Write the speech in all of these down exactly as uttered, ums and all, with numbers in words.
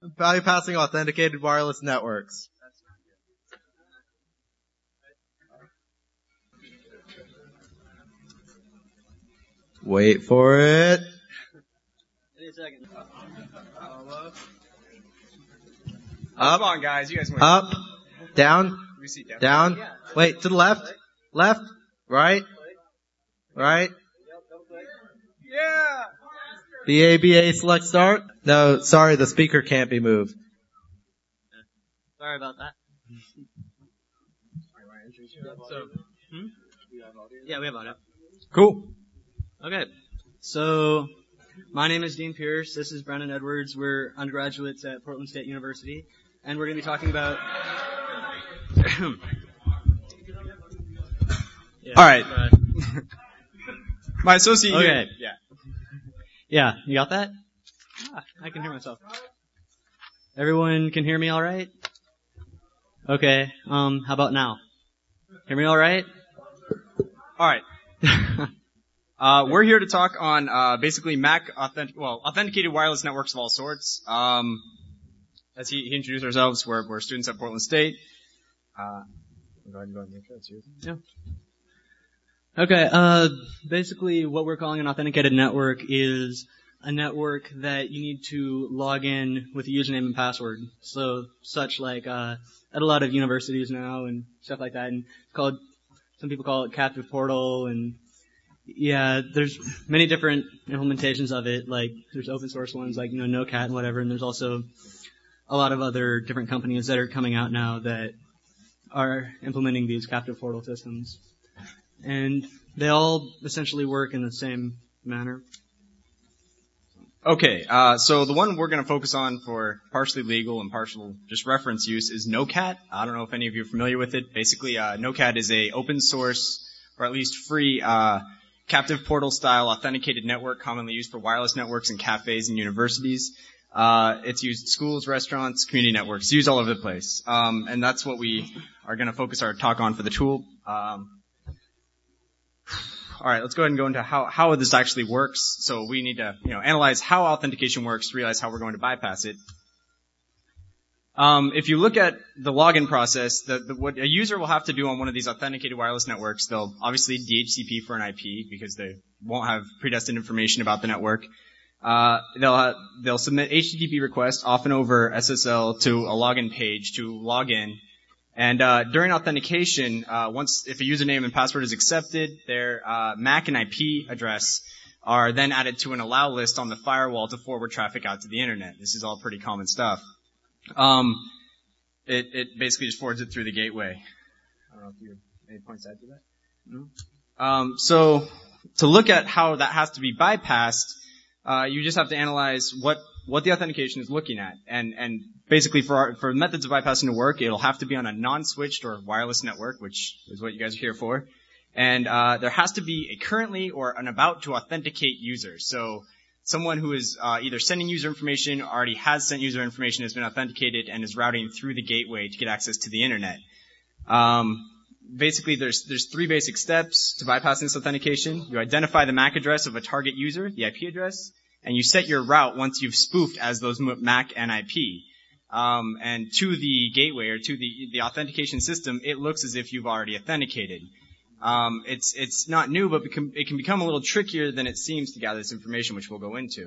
bypassing authenticated wireless networks. Wait for it. Wait a second. Up. Come on, guys. You guys win. Up. Down. We see down. Down. Wait, to the left. Left. Right. Right. Yeah. B A B A select start. No, sorry, the speaker can't be moved. Sorry about that. So, hmm? Yeah, we have audio. Cool. Okay. So, my name is Dean Pierce. This is Brennan Edwards. We're undergraduates at Portland State University, and we're going to be talking about. yeah, All right. uh, My associate Okay. here. Yeah. Yeah, you got that? Ah, I can hear myself. Everyone can hear me all right? Okay. Um, how about now? Hear me all right? All right. Uh, we're here to talk on uh, basically Mac authentic, well, authenticated wireless networks of all sorts. Um, as he, he introduced ourselves, we're, we're students at Portland State. Uh, go ahead and go ahead and make sure that's yours. Yeah. Okay, uh, basically what we're calling an authenticated network is a network that you need to log in with a username and password. So, such like, uh, at a lot of universities now and stuff like that, and it's called, some people call it Captive Portal, and yeah, there's many different implementations of it, like, there's open source ones like, you know, No Cat and whatever, and there's also a lot of other different companies that are coming out now that are implementing these Captive Portal systems. And they all essentially work in the same manner. Okay, uh, so the one we're going to focus on for partially legal and partial just reference use is No Cat. I don't know if any of you are familiar with it. Basically, uh, No Cat is a open source, or at least free, uh, captive portal style authenticated network commonly used for wireless networks in cafes and universities. Uh, it's used in schools, restaurants, community networks. It's used all over the place. Um, and that's what we are going to focus our talk on for the tool. Um, All right, let's go ahead and go into how, how this actually works. So we need to, you know, analyze how authentication works, realize how we're going to bypass it. Um, if you look at the login process, the, the, what a user will have to do on one of these authenticated wireless networks, they'll obviously D H C P for an I P because they won't have predestined information about the network. Uh, they'll uh, they'll submit H T T P requests, often over S S L, to a login page to log in. And uh, during authentication, uh, once if a username and password is accepted, their uh, M A C and I P address are then added to an allow list on the firewall to forward traffic out to the internet. This is all pretty common stuff. Um, it, it basically just forwards it through the gateway. I don't know if you have any points to add to that. No. Um, so to look at how that has to be bypassed, uh, you just have to analyze what what the authentication is looking at, and and basically for our, for methods of bypassing to work, it'll have to be on a non-switched or wireless network, which is what you guys are here for. And uh, there has to be a currently or an about to authenticate user. So someone who is uh, either sending user information, already has sent user information, has been authenticated, and is routing through the gateway to get access to the internet. Um, basically, there's there's three basic steps to bypassing this authentication. You identify the M A C address of a target user, the I P address, and you set your route once you've spoofed as those M A C and I P. Um, and to the gateway or to the the authentication system, it looks as if you've already authenticated. Um, it's it's not new, but become, it can become a little trickier than it seems to gather this information, which we'll go into.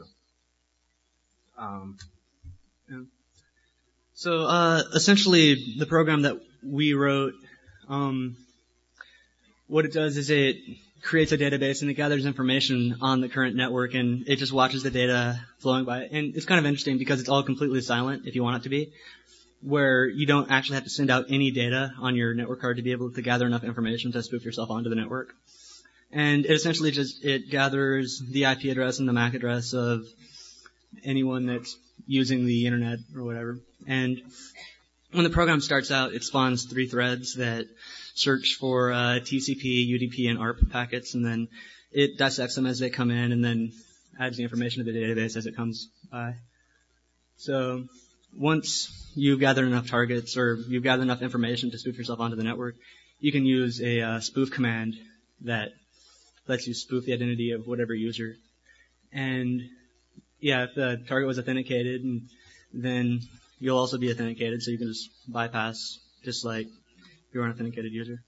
Um, Yeah. So, uh, essentially, the program that we wrote, um, what it does is it creates a database and it gathers information on the current network and it just watches the data flowing by it. And it's kind of interesting because it's all completely silent if you want it to be, where you don't actually have to send out any data on your network card to be able to gather enough information to spoof yourself onto the network. And it essentially just, it gathers the I P address and the M A C address of anyone that's using the internet or whatever. And when the program starts out, it spawns three threads that search for uh, T C P, U D P, and A R P packets, and then it dissects them as they come in and then adds the information to the database as it comes by. So once you've gathered enough targets or you've gathered enough information to spoof yourself onto the network, you can use a uh, spoof command that lets you spoof the identity of whatever user. And yeah, if the target was authenticated and then you'll also be authenticated, so you can just bypass just like you're an authenticated user.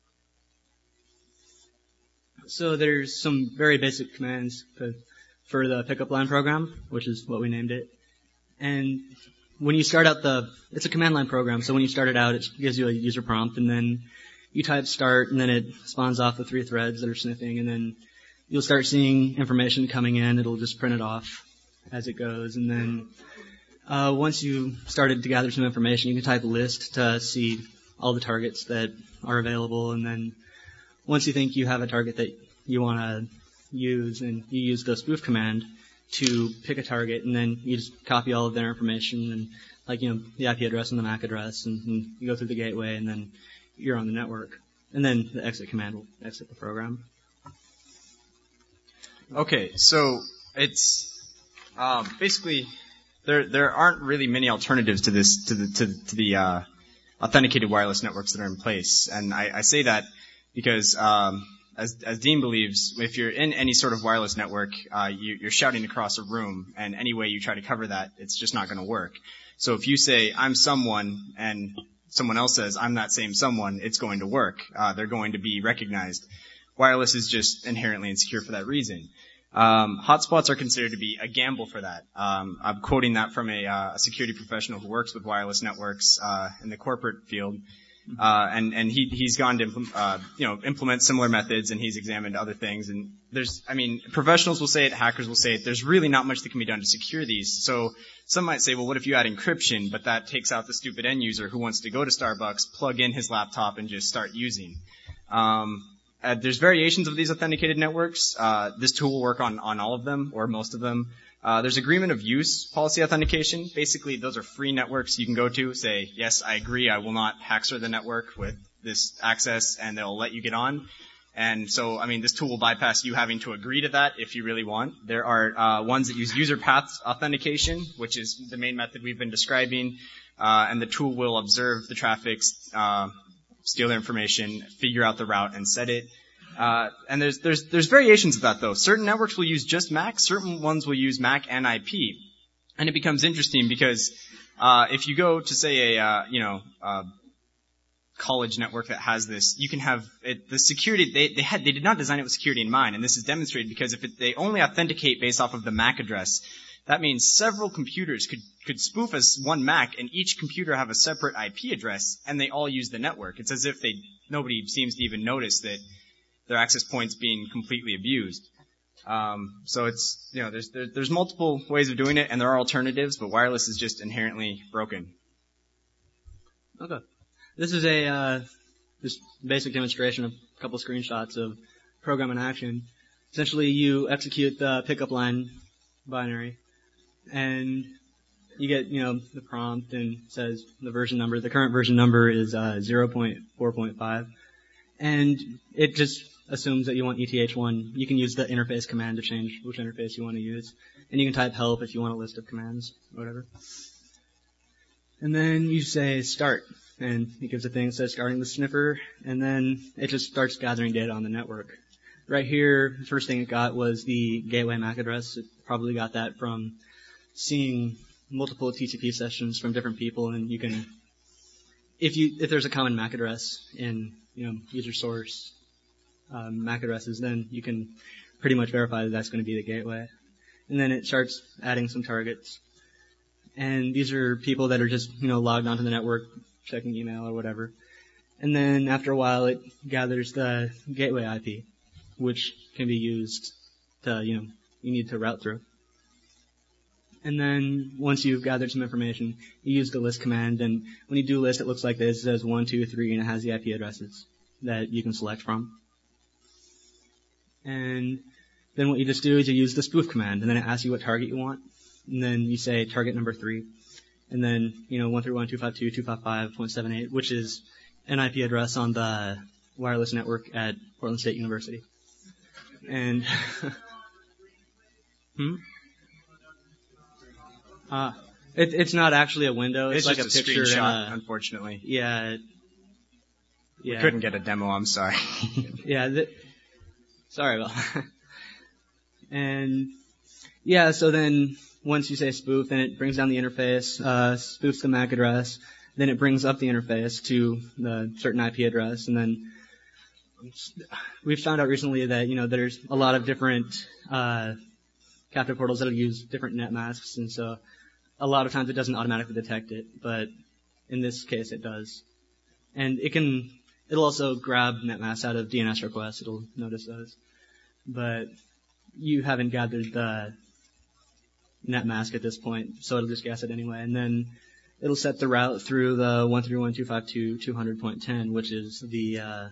So there's some very basic commands to, for the pickup line program, which is what we named it. And when you start out the, it's a command line program, so when you start it out, it gives you a user prompt, and then you type start, and then it spawns off the three threads that are sniffing, and then you'll start seeing information coming in. It'll just print it off as it goes, and then uh, once you started to gather some information, you can type list to see all the targets that are available, and then once you think you have a target that you want to use, and you use the spoof command to pick a target, and then you just copy all of their information, and like, you know, the I P address and the M A C address, and, and you go through the gateway, and then you're on the network. And then the exit command will exit the program. Okay, so it's um, basically there there aren't really many alternatives to this to the to, to the uh, authenticated wireless networks that are in place, and I, I say that because um, as as Dean believes, if you're in any sort of wireless network, uh, you, you're shouting across a room, and any way you try to cover that, it's just not going to work. So if you say I'm someone and someone else says I'm that same someone, it's going to work. Uh, they're going to be recognized. Wireless is just inherently insecure for that reason. Um, hotspots are considered to be a gamble for that. Um, I'm quoting that from a, uh, a security professional who works with wireless networks uh, in the corporate field, uh, and and he he's gone to implement, uh, you know implement similar methods, and he's examined other things. And there's, I mean, professionals will say it, hackers will say it. There's really not much that can be done to secure these. So some might say, well, what if you add encryption, but that takes out the stupid end user who wants to go to Starbucks, plug in his laptop, and just start using. Um, Uh, there's variations of these authenticated networks. Uh, this tool will work on, on all of them, or most of them. Uh, there's agreement of use policy authentication. Basically, those are free networks you can go to, say, yes, I agree, I will not hackser the network with this access, and they'll let you get on. And so, I mean, this tool will bypass you having to agree to that if you really want. There are uh, ones that use user path authentication, which is the main method we've been describing, uh, and the tool will observe the traffic, uh, steal their information, figure out the route, and set it. Uh, and there's there's there's variations of that though. Certain networks will use just M A C, certain ones will use M A C and I P, and it becomes interesting because uh, if you go to say a uh, you know uh, college network that has this, you can have it, the security. They they had they did not design it with security in mind, and this is demonstrated because if it, they only authenticate based off of the M A C address, that means several computers could could spoof as one M A C, and each computer have a separate I P address, and they all use the network. It's as if they nobody seems to even notice that their access points being completely abused. Um, so it's you know there's there, there's multiple ways of doing it, and there are alternatives, but wireless is just inherently broken. Okay, this is a uh, just basic demonstration of a couple screenshots of program in action. Essentially, you execute the pickup line binary, and you get, you know, the prompt and says the version number. The current version number is uh, zero point four point five, and it just assumes that you want E T H one. You can use the interface command to change which interface you want to use, and you can type help if you want a list of commands, whatever. And then you say start, and it gives a thing that says starting the sniffer, and then it just starts gathering data on the network. Right here, the first thing it got was the gateway M A C address. It probably got that from seeing multiple T C P sessions from different people, and you can, if you if there's a common M A C address in, you know, user source um, M A C addresses, then you can pretty much verify that that's going to be the gateway. And then it starts adding some targets, and these are people that are just, you know, logged onto the network, checking email or whatever. And then after a while, it gathers the gateway I P, which can be used to, you know, you need to route through. And then once you've gathered some information, you use the list command, and when you do list, it looks like this. It says one, two, three, and it has the I P addresses that you can select from. And then what you just do is you use the spoof command, and then it asks you what target you want, and then you say target number three, and then, you know, one three one, two five two, two five five, one seven eight, which is an I P address on the wireless network at Portland State University. And hmm? Uh, it, it's not actually a window. It's, it's like just a, a picture. screenshot, a, unfortunately. Yeah. It, yeah. We couldn't get a demo. I'm sorry. yeah. The, sorry about that. And yeah, so then once you say spoof, then it brings down the interface, uh, spoofs the M A C address, then it brings up the interface to the certain I P address, and then we've found out recently that, you know, there's a lot of different uh, captive portals that'll use different net masks, and so a lot of times it doesn't automatically detect it, but in this case it does. And it can, it'll also grab net masks out of D N S requests, it'll notice those. But you haven't gathered the net mask at this point, so it'll just guess it anyway. And then it'll set the route through the one thirty-one dot two fifty-two dot two hundred dot ten, which is the uh,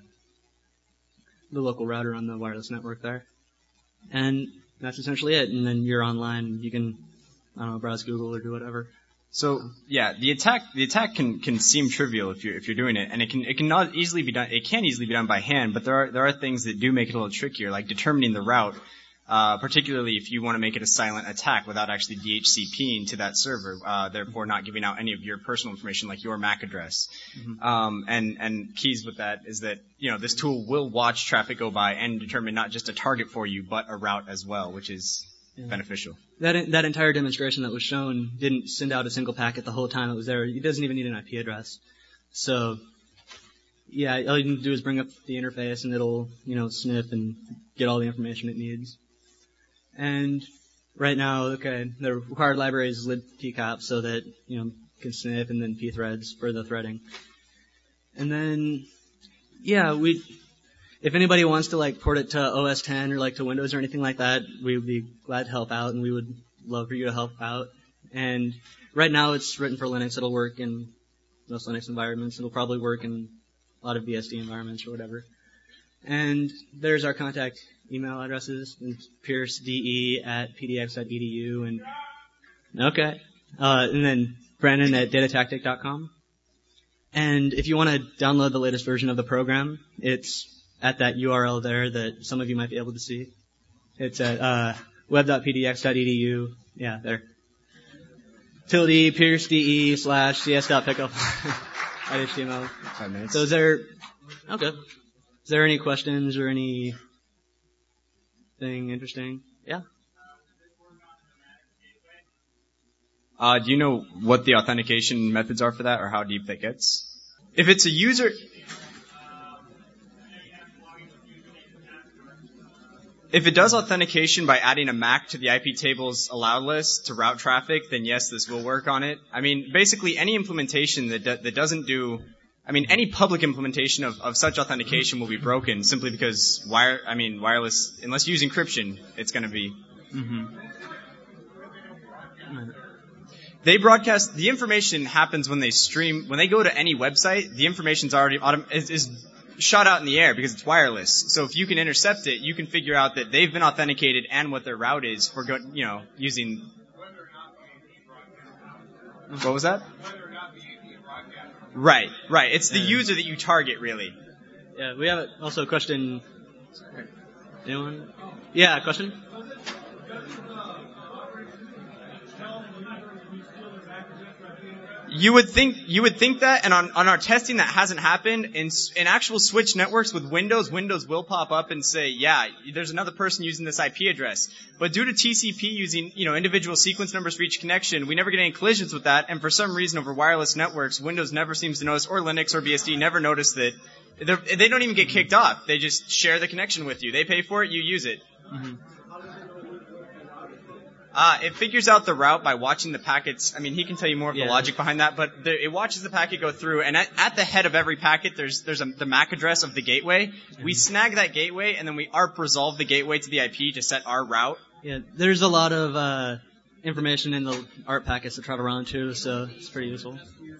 the local router on the wireless network there. And that's essentially it. And then you're online. You can, I don't know, browse Google or do whatever. So yeah, the attack the attack can can seem trivial if you're if you're doing it, and it can it can not easily be done. It can easily be done by hand, but there are there are things that do make it a little trickier, like determining the route. Uh, particularly if you want to make it a silent attack without actually D H C Ping to that server, uh, therefore not giving out any of your personal information like your M A C address. Mm-hmm. Um, and, and keys with that is that, you know, this tool will watch traffic go by and determine not just a target for you, but a route as well, which is yeah. beneficial. That, that entire demonstration that was shown didn't send out a single packet the whole time it was there. It doesn't even need an I P address. So, yeah, all you need to do is bring up the interface and it'll, you know, sniff and get all the information it needs. And right now, okay, the required library is libpcap so that, you know, can sniff and then pthreads for the threading. And then, yeah, we, if anybody wants to like port it to O S ten or like to Windows or anything like that, we would be glad to help out and we would love for you to help out. And right now it's written for Linux. It'll work in most Linux environments. It'll probably work in a lot of B S D environments or whatever. And there's our contact email addresses, piercede at pdx dot edu, and okay, uh, and then Brandon at datatactic dot com. And if you want to download the latest version of the program, it's at that U R L there that some of you might be able to see. It's at uh, web dot p d x dot e d u. Yeah, there. Tilde piercede slash cs dot pickup at H T M L. Five minutes. So is there? Okay. Is there any questions or any thing interesting? Yeah. Uh, do you know what the authentication methods are for that, or how deep that gets? If it's a user, if it does authentication by adding a M A C to the I P table's allowed list to route traffic, then yes, this will work on it. I mean, basically any implementation that do, that doesn't do I mean, any public implementation of, of such authentication will be broken simply because wire, I mean, wireless, unless you use encryption, it's going to be. Mm-hmm. They broadcast, the information happens when they stream, when they go to any website, the information's already, autom- is, is shot out in the air because it's wireless. So if you can intercept it, you can figure out that they've been authenticated and what their route is for, go, you know, using. What was that? Right, right. It's the user that you target, really. Yeah, we have also a question. Anyone? Yeah, question? You would think you would think that, and on, on our testing that hasn't happened. In in actual switch networks with Windows, Windows will pop up and say, yeah, there's another person using this I P address. But due to T C P using, you know, individual sequence numbers for each connection, we never get any collisions with that. And for some reason, over wireless networks, Windows never seems to notice, or Linux or B S D never notice that. They don't even get kicked off. They just share the connection with you. They pay for it, you use it. Mm-hmm. Uh, it figures out the route by watching the packets. I mean, he can tell you more of yeah. the logic behind that, but the, it watches the packet go through, and at, at the head of every packet, there's there's a, the M A C address of the gateway. Mm-hmm. We snag that gateway, and then we A R P resolve the gateway to the I P to set our route. Yeah, there's a lot of uh, information in the A R P packets to travel around too, so it's pretty useful.